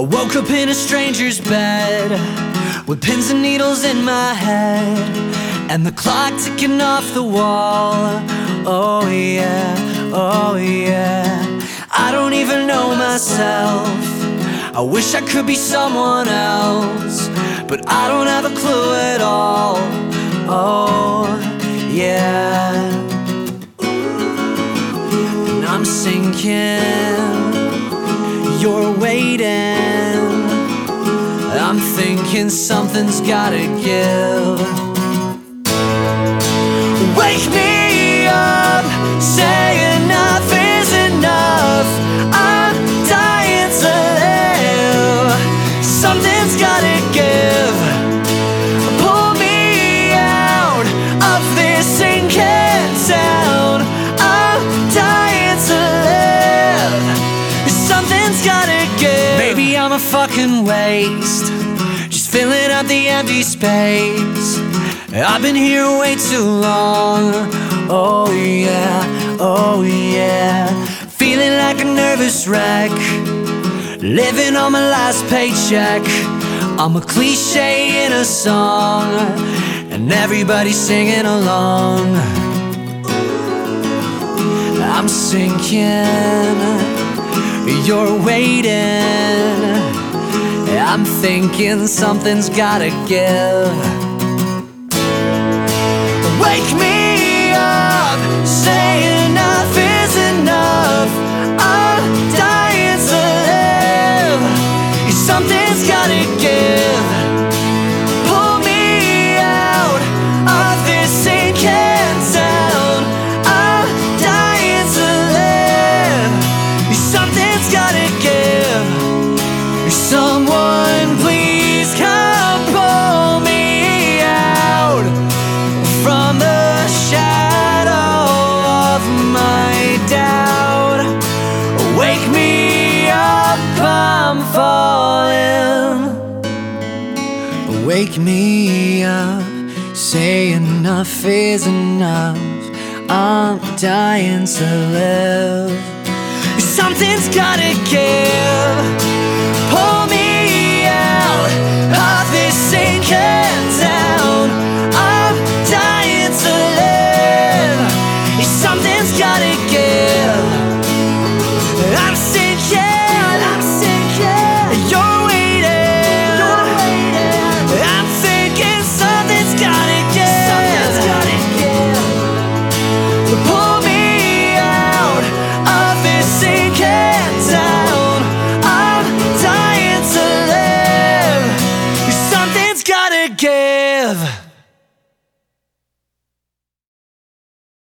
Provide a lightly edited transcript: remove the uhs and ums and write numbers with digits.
woke up in a stranger's bed with pins and needles in my head and the clock ticking off the wall. Oh yeah, oh yeah. I don't even know myself. I wish I could be someone else, but I don't have a clue at all. Oh yeah. And I'm sinking, you're waiting. I'm thinking something's gotta give. Wake me up, say enough is enough. I'm dying to live. Something's gotta give. Pull me out of this sinking town. I'm dying to live. Something's gotta give. Maybe I'm a fucking waste, just filling up the empty space. I've been here way too long. Oh yeah, oh yeah. Feeling like a nervous wreck, living on my last paycheck. I'm a cliche in a song, and everybody's singing along. I'm sinking, you're waiting. I'm thinking something's gotta give. Wake me up, say enough is enough. I'm dying to live. Something's gotta give. Pull me out of this sinking town. I'm dying to live. Something's gotta give. Someone please come pull me out from the shadow of my doubt. Wake me up, I'm falling. Wake me up, say enough is enough. I'm dying to live. Something's gotta give. Pull me out of this sinking town. I'm dying to live. Something's gotta give.